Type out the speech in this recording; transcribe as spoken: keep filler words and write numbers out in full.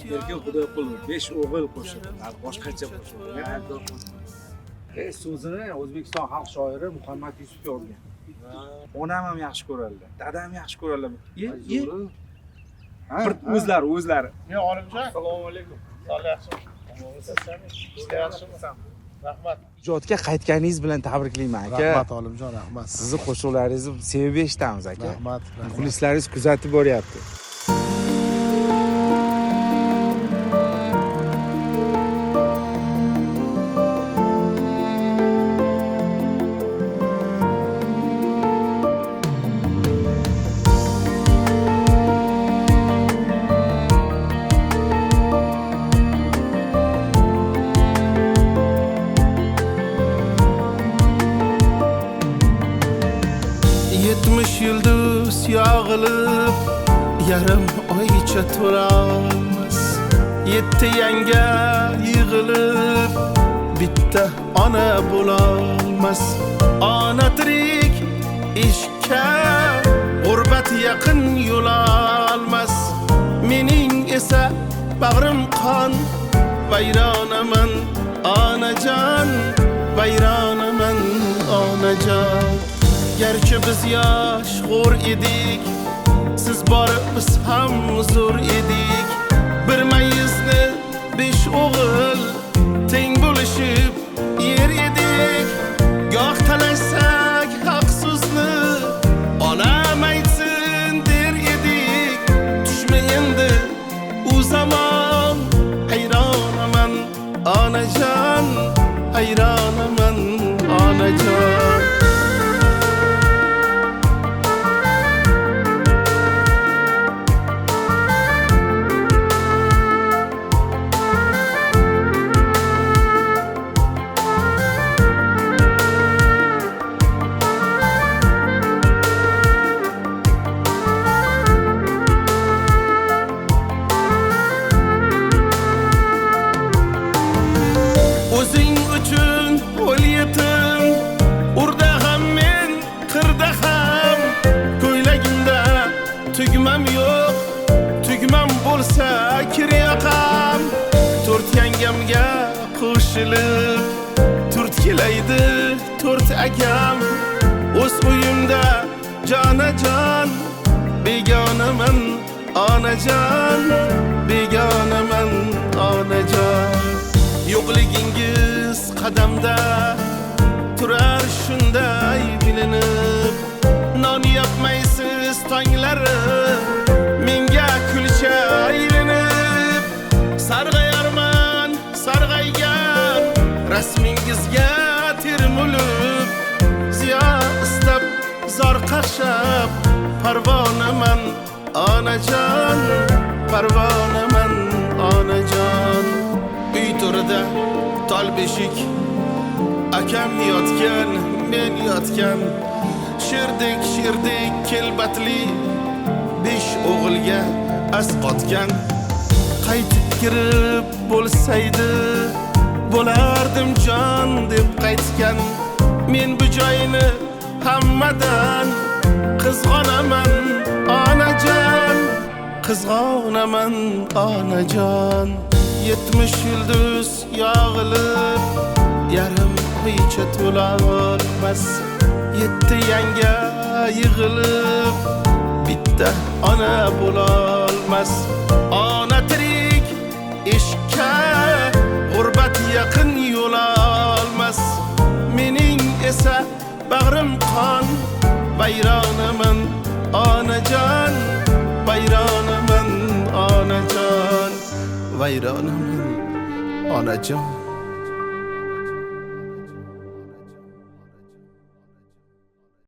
erkin xudo qildi, besh o'g'il qo'shildi, boshqacha qo'shildi. E, so'zini O'zbekiston xalq shoiri Muhammad Yusuf yozgan. Onam ham yaxshi ko'radilar, dadam ham yaxshi ko'radilar. E, bir o'zlari, o'zlari. Men Olimjon, assalomu alaykum. Sog'lik yaxshimi? Ishlar yaxshimi? Rahmat. Ijodga qaytganingiz bilan tabriklayman aka. Rahmat Olimjon, rahmat. Sizni qo'shiqlaringizni sevib eshitamiz aka. Rahmat. Muxlislaringiz kuzatib boryapti. Yetmiş yıldız yağılıp yarım oyça to'lolmas. Yetti yanga yig'ilib bitta ona bo'lolmas. Ona tirik ishga g'urbat yaqin yo'l olmas. Mening esa bag'rim qon vayronaman onajon, vayronaman onajon. Gerçi biz yaş g'o'r edik, siz borib biz ham zo'r edik. Bir mayizni besh o'g'il teng bo'lishib yer edik. Goh talashsak haq so'zni onam aytsin der edik. Tushma endi u zamon, hayronaman onajon, hayronaman onajon. O'zing uchun o'l yetim, urda ham men qirda ham. Ko'ylagimda tugmam yo'q, tugmam bo'lsa kir yoqam. To'rt yangamga qo'shilib to'rt kelaydi to'rt akam. O'z uyimda jonajon, begonaman onajon, begonaman onajon. Yo'qligingiz qadamda turar shunday bilinib. Non yopmaysiz tonglari menga kulcha aylanib. Sarg'ayarman sarg'aygan rasmingizga termulib. Ziyo istab zor qaqshab parvonaman onajon, parvonaman onajon. Uy to'rida tol beshik, akam yotgan, men yotgan. Sherdek sherdek kelbatli besh o'g'ilga asqotgan. Qaytib kirib bo'lsaydi bo'lardim jon deb qaytgan. Men bu joyni hammadan qizg'onaman onajon, qizg'onaman onajon. Yetmiş yıldız yağılıp yarım oycha to'lolmas. Yetti yanga yig'ilib bitta ona bo'lolmas. Ona tirik ishga g'urbat yaqin yo'l olmas. Mening esa bag'rim qon vayronaman onajon, vayronaman onajon, vayronaman onajon.